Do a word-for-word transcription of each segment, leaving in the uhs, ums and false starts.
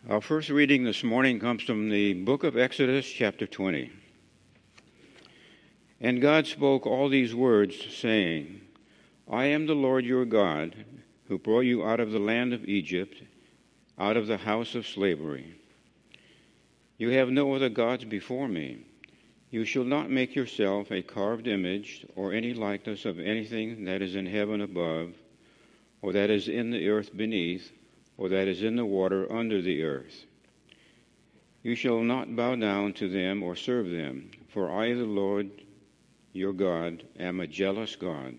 Our first reading this morning comes from the book of Exodus, chapter twenty. And God spoke all these words, saying, I am the Lord your God, who brought you out of the land of Egypt, out of the house of slavery. You have no other gods before me. You shall not make yourself a carved image or any likeness of anything that is in heaven above, or that is in the earth beneath, or that is in the water under the earth. You shall not bow down to them or serve them, for I, the Lord your God, am a jealous God,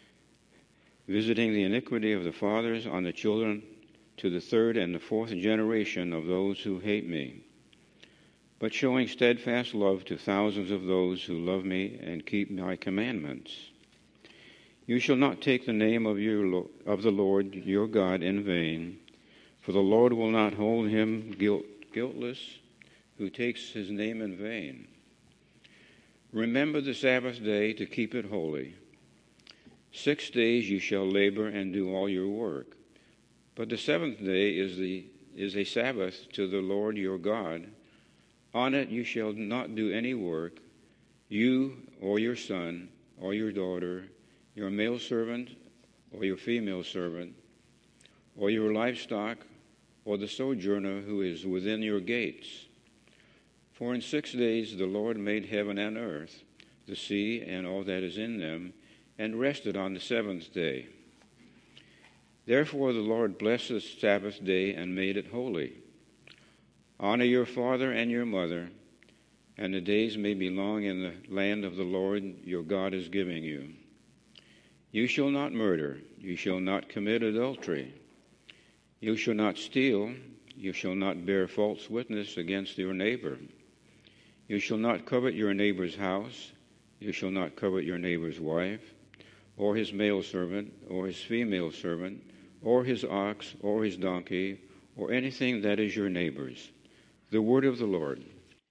visiting the iniquity of the fathers on the children to the third and the fourth generation of those who hate me, but showing steadfast love to thousands of those who love me and keep my commandments. You shall not take the name of, your, of the Lord your God in vain, for the Lord will not hold him guilt, guiltless who takes his name in vain. Remember the Sabbath day to keep it holy. Six days you shall labor and do all your work. But the seventh day is, the, is a Sabbath to the Lord your God. On it you shall not do any work, you or your son or your daughter, your male servant or your female servant, or your livestock, or the sojourner who is within your gates. For in six days the Lord made heaven and earth, the sea and all that is in them, and rested on the seventh day. Therefore the Lord blessed the Sabbath day and made it holy. Honor your father and your mother, and the days may be long in the land of the Lord your God is giving you. You shall not murder, you shall not commit adultery. You shall not steal, you shall not bear false witness against your neighbor. You shall not covet your neighbor's house, you shall not covet your neighbor's wife, or his male servant, or his female servant, or his ox, or his donkey, or anything that is your neighbor's. The word of the Lord.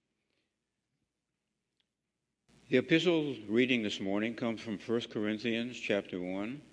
The epistle reading this morning comes from First Corinthians chapter one.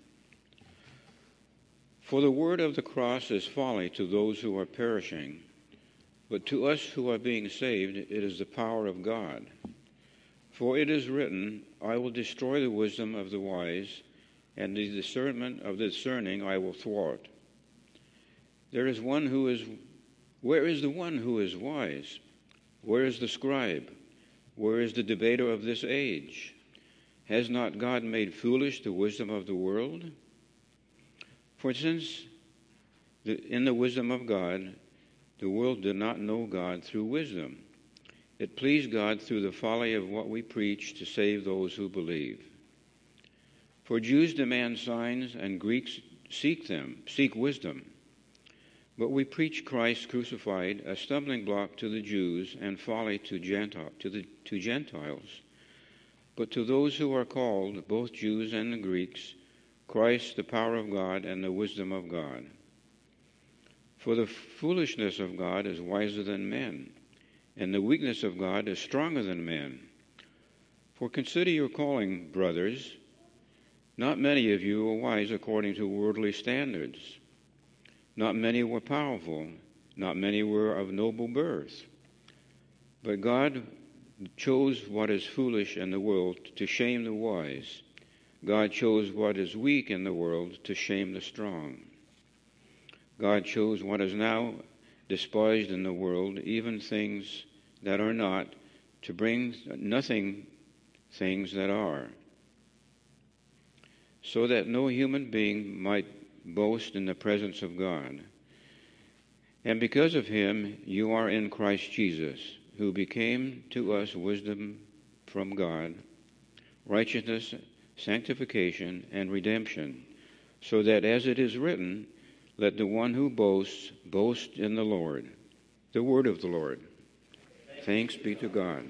For the word of the cross is folly to those who are perishing, but to us who are being saved it is the power of God. For it is written, I will destroy the wisdom of the wise, and the discernment of the discerning I will thwart. There is one who is, where is the one who is wise? Where is the scribe? Where is the debater of this age? Has not God made foolish the wisdom of the world? For since the, in the wisdom of God, the world did not know God through wisdom, it pleased God through the folly of what we preach to save those who believe. For Jews demand signs and Greeks seek them, seek wisdom. But we preach Christ crucified, a stumbling block to the Jews and folly to, Gentile, to, the, to Gentiles. But to those who are called, both Jews and the Greeks, Christ, the power of God and the wisdom of God. For the foolishness of God is wiser than men, and the weakness of God is stronger than men. For consider your calling, brothers. Not many of you are wise according to worldly standards. Not many were powerful. Not many were of noble birth. But God chose what is foolish in the world to shame the wise. God chose what is weak in the world to shame the strong. God chose what is now despised in the world, even things that are not, to bring nothing things that are, so that no human being might boast in the presence of God. And because of him you are in Christ Jesus, who became to us wisdom from God, righteousness, sanctification, and redemption, so that as it is written, let the one who boasts boast in the Lord. The word of the Lord. Thanks be to God.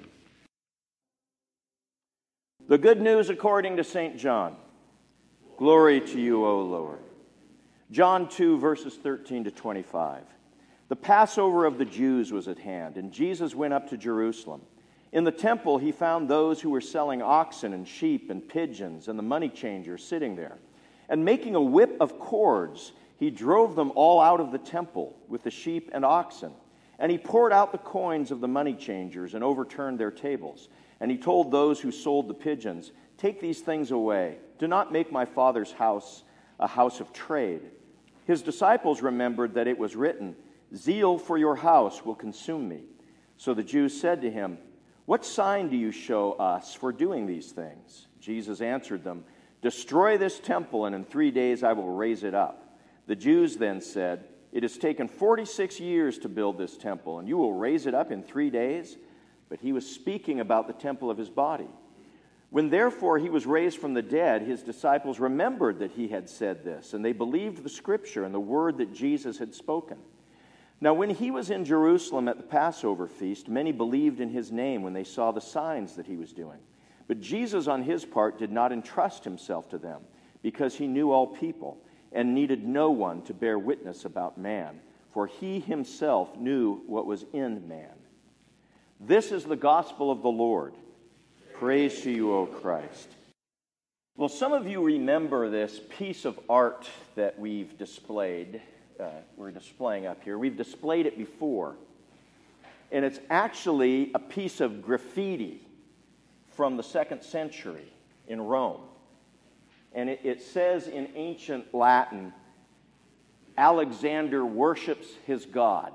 The good news according to Saint John. Glory to you, O Lord. John two, verses thirteen to twenty-five. The Passover of the Jews was at hand, and Jesus went up to Jerusalem. In the temple he found those who were selling oxen and sheep and pigeons, and the money changers sitting there. And making a whip of cords, he drove them all out of the temple with the sheep and oxen, And he poured out the coins of the money changers and overturned their tables. And he told those who sold the pigeons, "Take these things away. Do not make my Father's house a house of trade." His disciples remembered that it was written, "Zeal for your house will consume me." So the Jews said to him, "What sign do you show us for doing these things?" Jesus answered them, "Destroy this temple, and in three days I will raise it up." The Jews then said, "It has taken forty-six years to build this temple, and you will raise it up in three days?" But he was speaking about the temple of his body. When therefore he was raised from the dead, his disciples remembered that he had said this, and they believed the scripture and the word that Jesus had spoken. Now when he was in Jerusalem at the Passover feast, many believed in his name when they saw the signs that he was doing. But Jesus on his part did not entrust himself to them, because he knew all people, and needed no one to bear witness about man, for he himself knew what was in man. This is the gospel of the Lord. Praise to you, O Christ. Well, some of you remember this piece of art that we've displayed, uh, we're displaying up here. We've displayed it before, and it's actually a piece of graffiti from the second century in Rome. And it, it says in ancient Latin, "Alexander worships his God."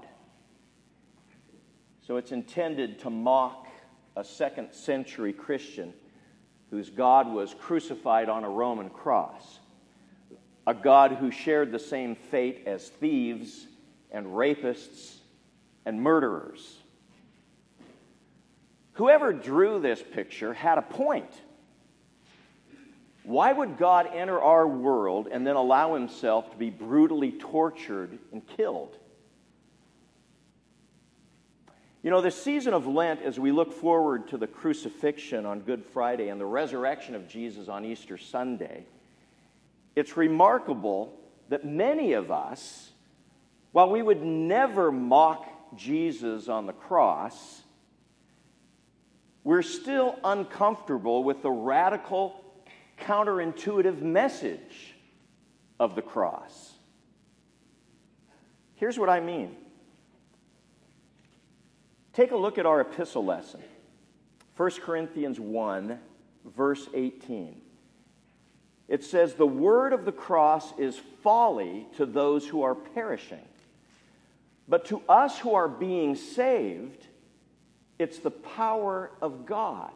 So it's intended to mock a second century Christian whose God was crucified on a Roman cross. A God who shared the same fate as thieves and rapists and murderers. Whoever drew this picture had a point. Why would God enter our world and then allow himself to be brutally tortured and killed? You know, this season of Lent, as we look forward to the crucifixion on Good Friday and the resurrection of Jesus on Easter Sunday, it's remarkable that many of us, while we would never mock Jesus on the cross, we're still uncomfortable with the radical, counterintuitive message of the cross. Here's what I mean. Take a look at our epistle lesson. First Corinthians one, verse eighteen. It says, "The word of the cross is folly to those who are perishing. But to us who are being saved, it's the power of God."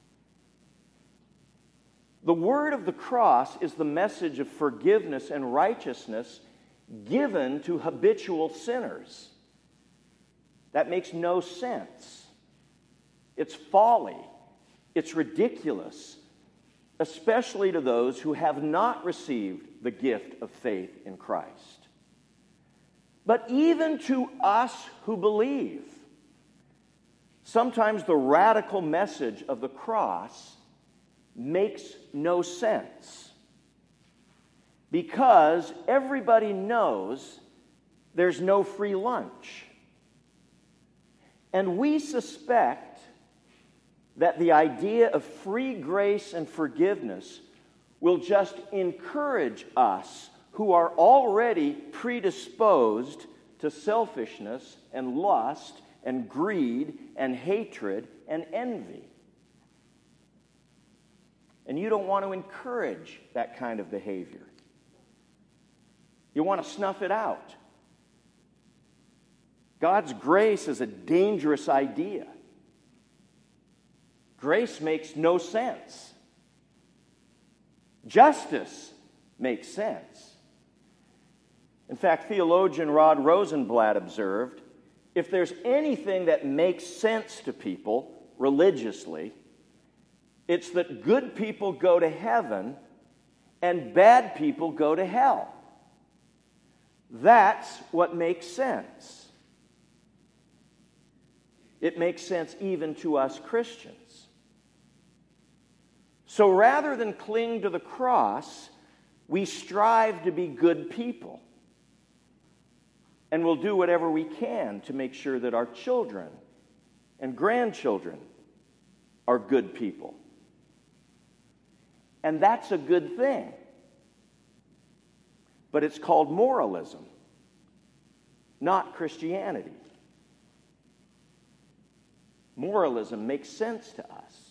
The word of the cross is the message of forgiveness and righteousness given to habitual sinners. That makes no sense. It's folly. It's ridiculous, especially to those who have not received the gift of faith in Christ. But even to us who believe, sometimes the radical message of the cross makes no sense, because everybody knows there's no free lunch. And we suspect that the idea of free grace and forgiveness will just encourage us who are already predisposed to selfishness and lust and greed and hatred and envy. And you don't want to encourage that kind of behavior. You want to snuff it out. God's grace is a dangerous idea. Grace makes no sense. Justice makes sense. In fact, theologian Rod Rosenblatt observed, if there's anything that makes sense to people religiously, it's that good people go to heaven and bad people go to hell. That's what makes sense. It makes sense even to us Christians. So rather than cling to the cross, we strive to be good people. And we'll do whatever we can to make sure that our children and grandchildren are good people. And that's a good thing. But it's called moralism, not Christianity. moralism makes sense to us.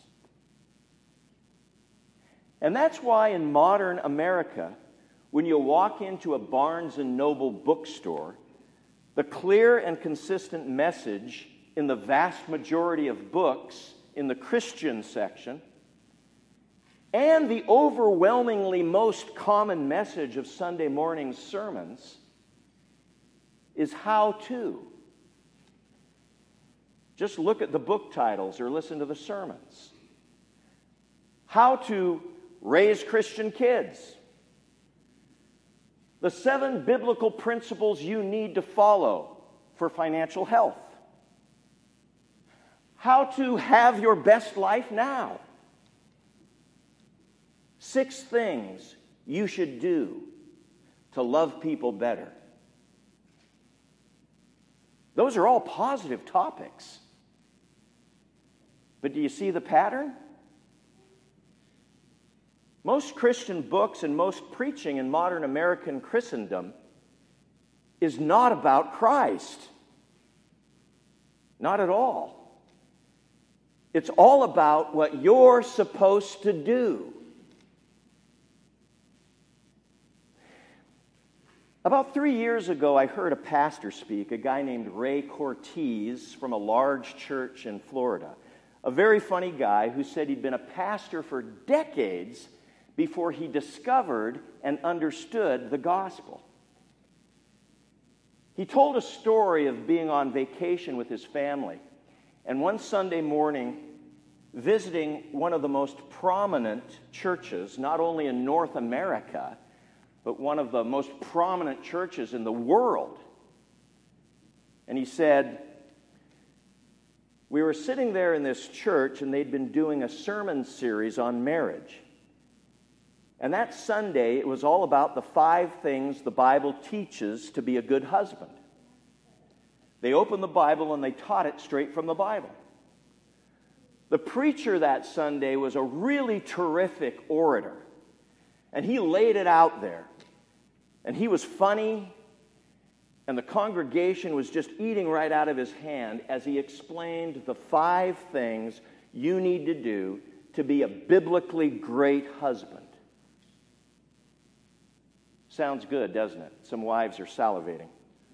And that's why in modern America, when you walk into a Barnes and Noble bookstore, the clear and consistent message in the vast majority of books in the Christian section, and the overwhelmingly most common message of Sunday morning sermons, is how to. Just look at the book titles or listen to the sermons. How to raise Christian kids. The seven biblical principles you need to follow for financial health. How to have your best life now. Six things you should do to love people better. Those are all positive topics. But do you see the pattern? Most Christian books and most preaching in modern American Christendom is not about Christ. Not at all. It's all about what you're supposed to do. About three years ago, I heard a pastor speak, a guy named Ray Cortez from a large church in Florida. A very funny guy who said he'd been a pastor for decades before he discovered and understood the gospel. He told a story of being on vacation with his family, and one Sunday morning, visiting one of the most prominent churches, not only in North America, but one of the most prominent churches in the world. And he said, we were sitting there in this church, and they'd been doing a sermon series on marriage. And that Sunday, it was all about the five things the Bible teaches to be a good husband. They opened the Bible and they taught it straight from the Bible. The preacher that Sunday was a really terrific orator. And he laid it out there. And he was funny. And the congregation was just eating right out of his hand as he explained the five things you need to do to be a biblically great husband. Sounds good, doesn't it? Some wives are salivating.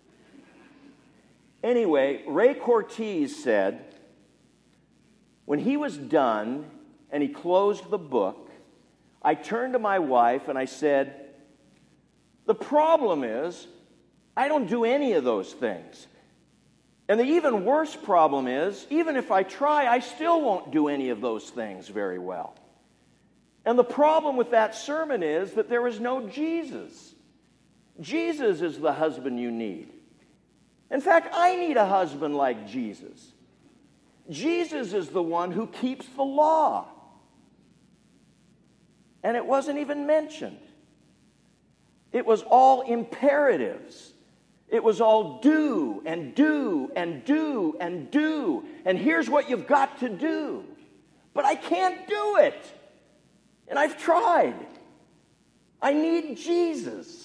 Anyway, Ray Cortez said, when he was done and he closed the book, I turned to my wife and I said, the problem is, I don't do any of those things. And the even worse problem is, even if I try, I still won't do any of those things very well. And the problem with that sermon is that there is no Jesus. Jesus is the husband you need. In fact, I need a husband like Jesus. Jesus is the one who keeps the law. And it wasn't even mentioned. It was all imperatives. It was all do and do and do and do. And here's what you've got to do. But I can't do it. And I've tried. I need Jesus.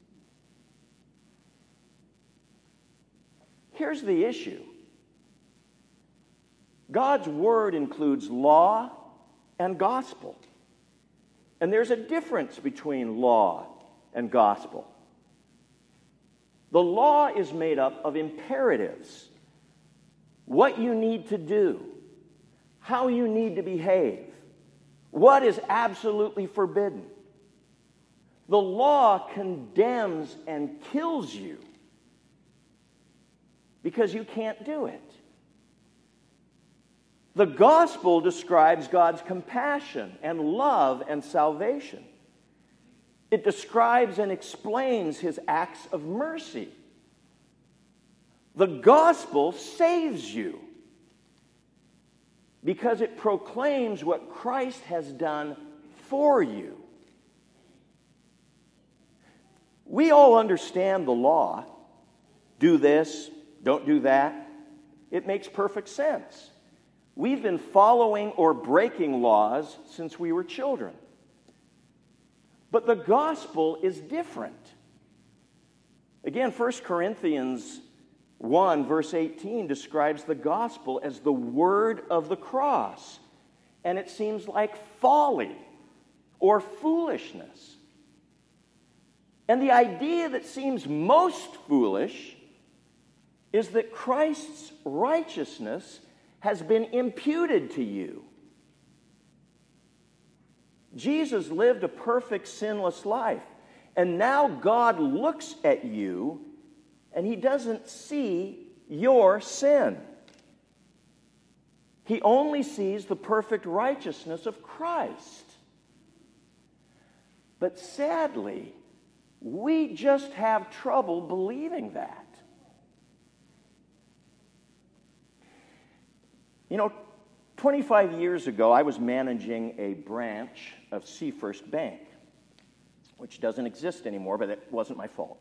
Here's the issue. God's word includes law and gospel. And there's a difference between law and gospel. The law is made up of imperatives. What you need to do, how you need to behave, what is absolutely forbidden. The law condemns and kills you because you can't do it. The gospel describes God's compassion and love and salvation. It describes and explains his acts of mercy. The gospel saves you because it proclaims what Christ has done for you. We all understand the law. Do this, don't do that. It makes perfect sense. We've been following or breaking laws since we were children. But the gospel is different. Again, First Corinthians one, verse eighteen, describes the gospel as the word of the cross. And it seems like folly or foolishness. And the idea that seems most foolish is that Christ's righteousness has been imputed to you. Jesus lived a perfect, sinless life. And now God looks at you and he doesn't see your sin. He only sees the perfect righteousness of Christ. But sadly, we just have trouble believing that. You know, twenty-five years ago, I was managing a branch of Seafirst Bank, which doesn't exist anymore, but it wasn't my fault.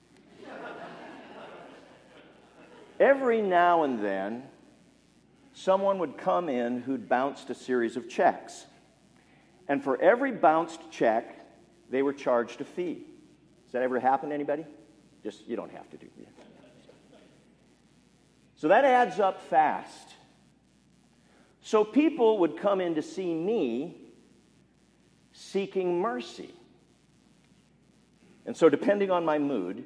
Every now and then, someone would come in who'd bounced a series of checks. And for every bounced check, they were charged a fee. Has that ever happened to anybody? Just, you don't have to do it. So that adds up fast. So people would come in to see me seeking mercy. And so depending on my mood,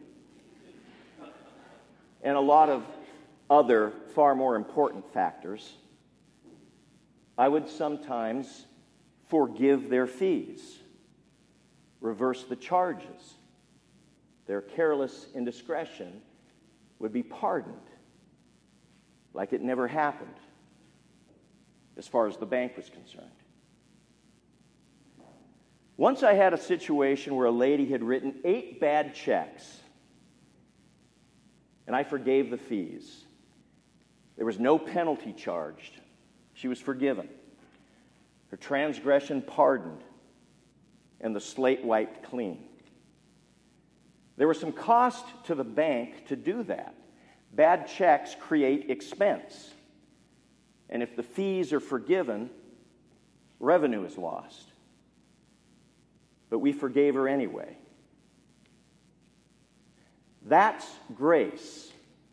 and a lot of other far more important factors, I would sometimes forgive their fees, reverse the charges. Their careless indiscretion would be pardoned, like it never happened, as far as the bank was concerned. Once I had a situation where a lady had written eight bad checks, and I forgave the fees. There was no penalty charged. She was forgiven. Her transgression pardoned, and the slate wiped clean. There was some cost to the bank to do that. Bad checks create expense. And if the fees are forgiven, revenue is lost. But we forgave her anyway. That's grace.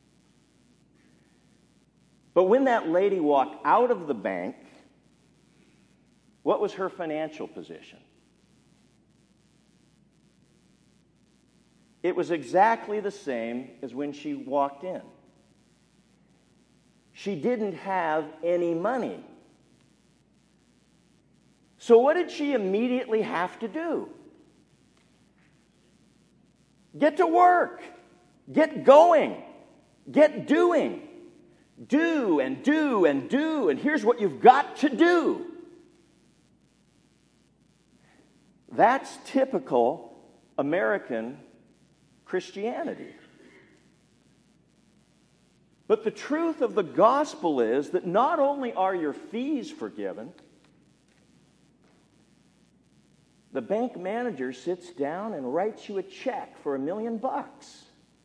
But when that lady walked out of the bank, what was her financial position? It was exactly the same as when she walked in. She didn't have any money. So what did she immediately have to do? Get to work. Get going. Get doing. Do and do and do, and here's what you've got to do. That's typical American Christianity. But the truth of the gospel is that not only are your fees forgiven, the bank manager sits down and writes you a check for a million bucks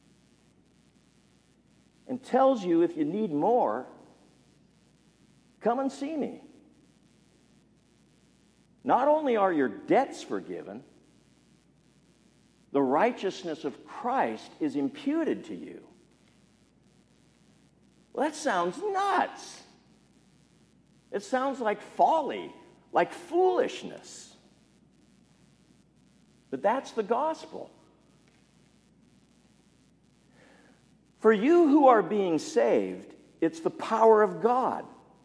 and tells you if you need more, come and see me. Not only are your debts forgiven, the righteousness of Christ is imputed to you. Well, that sounds nuts. It sounds like folly, like foolishness. But that's the gospel. For you who are being saved, it's the power of God.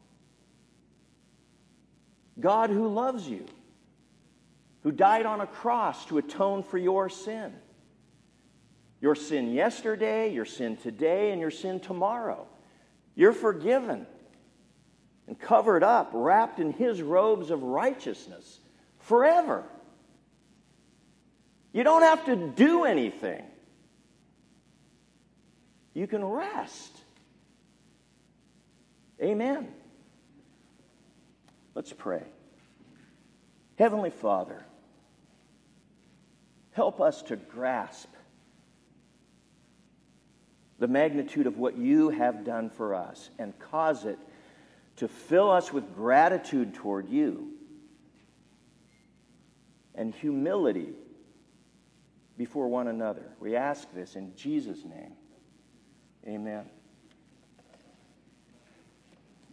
God who loves you, who died on a cross to atone for your sin. Your sin yesterday, your sin today, and your sin tomorrow. You're forgiven and covered up, wrapped in His robes of righteousness forever. You don't have to do anything. You can rest. Amen. Let's pray. Heavenly Father, help us to grasp the magnitude of what you have done for us and cause it to fill us with gratitude toward you and humility before one another. We ask this in Jesus' name. Amen.